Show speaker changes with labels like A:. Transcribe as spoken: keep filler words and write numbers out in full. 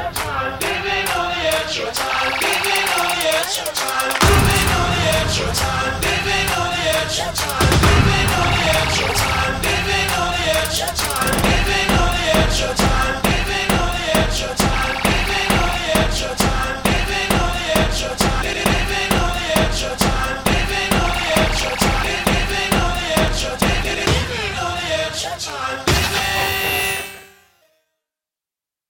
A: Living on the edge of time, living on the edge of time, living on the edge of time.